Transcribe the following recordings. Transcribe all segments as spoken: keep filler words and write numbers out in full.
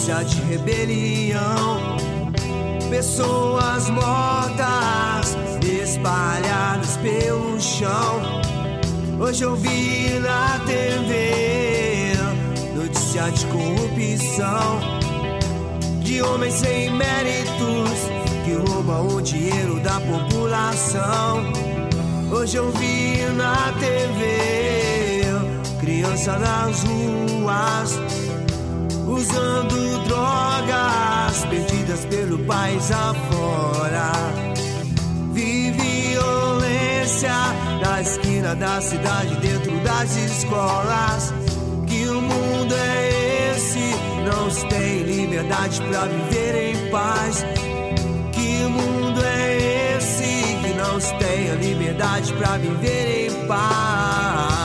notícia de rebelião. Pessoas mortas espalhadas pelo chão. Hoje eu vi na T V notícia de corrupção, de homens sem méritos que roubam o dinheiro da população. Hoje eu vi na T V criança nas ruas usando drogas, perdidas pelo país afora. Vi violência na esquina da cidade, dentro das escolas. Que o mundo é esse? Não se tem liberdade pra viver em paz. Que mundo é esse? Que não se tem a liberdade pra viver em paz.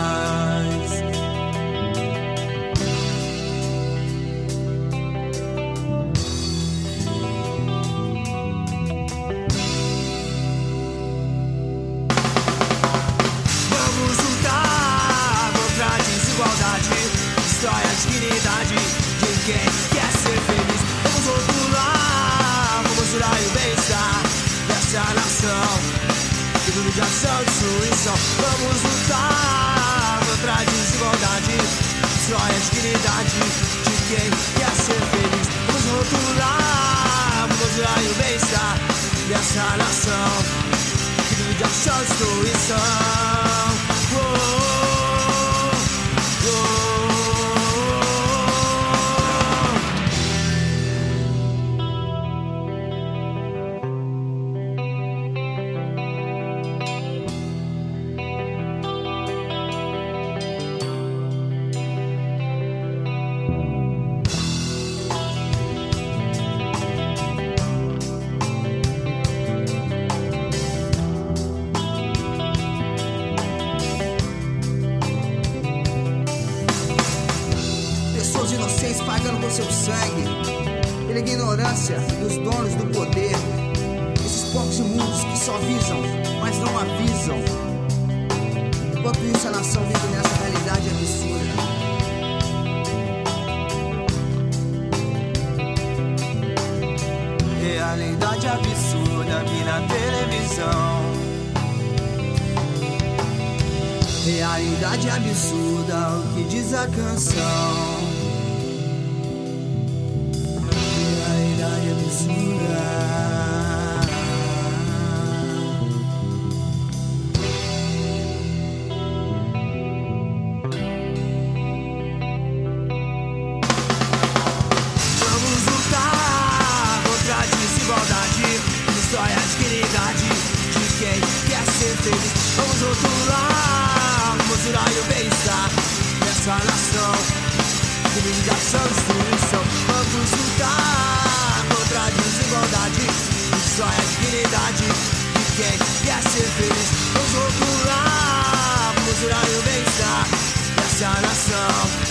Destrói a dignidade de quem quer ser feliz. Vamos rotular, vamos jurar o bem-estar dessa nação que vive de ação e destruição. Vamos lutar contra a desigualdade, destrói a dignidade de quem quer ser feliz. Vamos rotular, vamos jurar o bem-estar dessa nação que vive de ação e destruição. Oh, inocentes pagando com seu sangue pela ignorância dos donos do poder. Esses poucos imundos que só visam, mas não avisam. Enquanto isso a nação vive nessa realidade absurda. Realidade absurda aqui na televisão. Realidade absurda, o que diz a canção. Realidade absurda. Vamos lutar contra a desigualdade, destrói a dignidade de quem quer ser feliz. Vamos rotular, vamos jurar o bem-estar dessa nação que vive de ação e destruição. Vamos lutar contra a desigualdade, destrói a dignidade de quem quer ser feliz. Vamos rotular, vamos jurar o bem-estar dessa nação